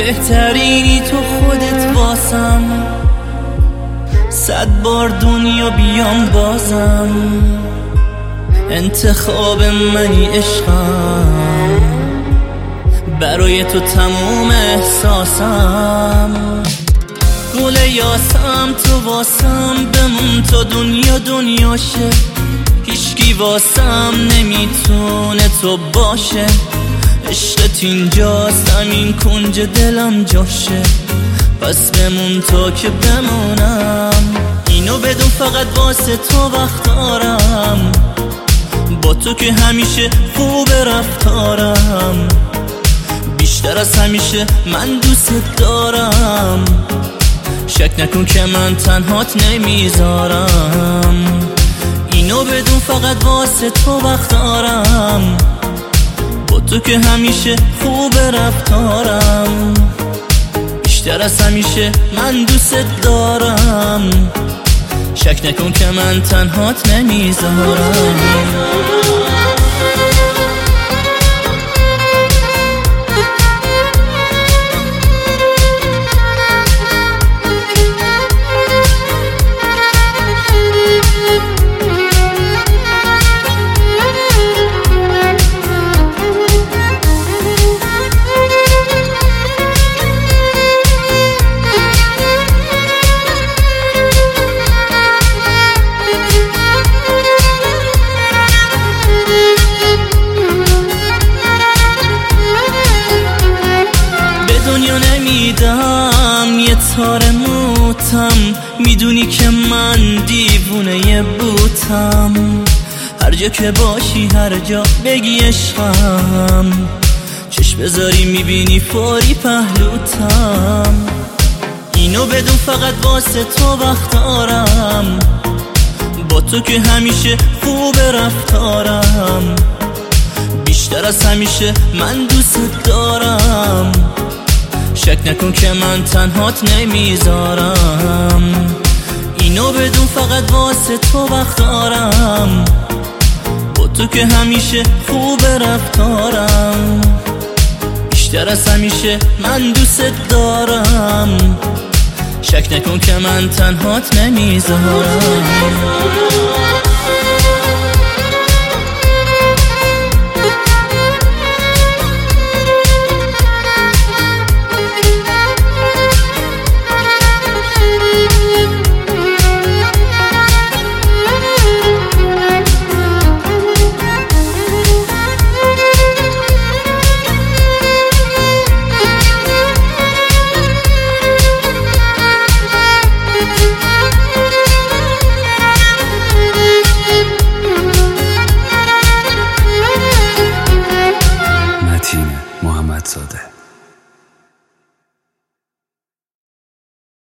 بهترینی تو خودت واسم، 100 بار دنیا بیام بازم، انتخاب منی عشقم، برای تو تموم احساسم. گل یاسم تو واسم، بمون تا دنیا دنیاشه، هیچکی واسم نمیتونه تو باشه. عشقت اینجاست، همین کنج دلم جاشه، پس بمون تا که بمونم. اینو بدون فقط واسه تو وقت دارم، با تو که همیشه خوب رفتارم، بیشتر از همیشه من دوست دارم. شک نکن که من تنهات نمیذارم، اینو بدون فقط واسه تو وقت دارم، با تو که همیشه خوب رفتارم، بیشتر از همیشه من دوست دارم. شک نکن که من تنهات نمیذارم. نمیدم یه تار موتم، میدونی که من دیوونه بوتم، هر جا که باشی هر جا بگی عشقم، چشم بذاری میبینی فوری پهلوتم. اینو بدون فقط واسه تو وقت دارم، با تو که همیشه خوب رفتارم، بیشتر از همیشه من دوست دارم. شک نکن که من تنهات نمیذارم، اینو بدون فقط واسه تو وقت دارم، با تو که همیشه خوب رفتارم، بیشتر از همیشه من دوست دارم. شک نکن که من تنهات نمیذارم.